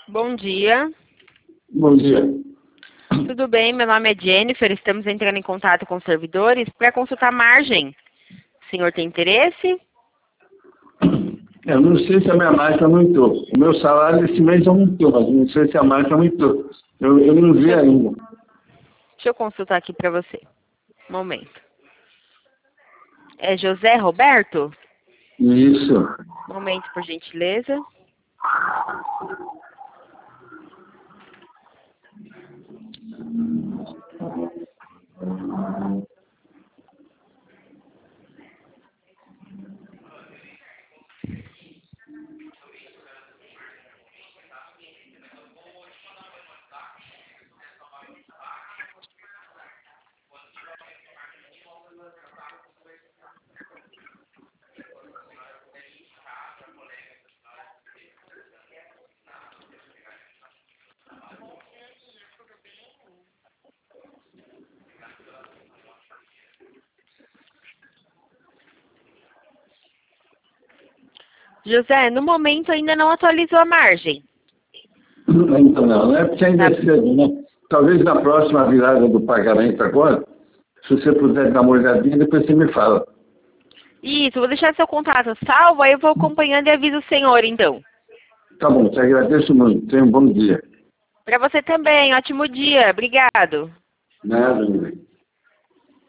Bom dia. Bom dia. Tudo bem? Meu nome é Jennifer. Estamos entrando em contato com os servidores para consultar a margem. O senhor tem interesse? Eu não sei se a minha marca aumentou. O meu salário esse mês aumentou, mas não sei se a marca aumentou. Eu não vi ainda. Deixa eu consultar aqui para você. Um momento. É José Roberto? Isso. Um momento, por gentileza. José, no momento ainda não atualizou a margem. Então não é porque ainda é cedo, né? Talvez na próxima virada do pagamento agora, se você puder dar uma olhadinha, depois você me fala. Isso, vou deixar seu contato salvo, aí eu vou acompanhando e aviso o senhor, então. Tá bom, te agradeço muito. Tenha um bom dia. Para você também, ótimo dia. Obrigado. Nada,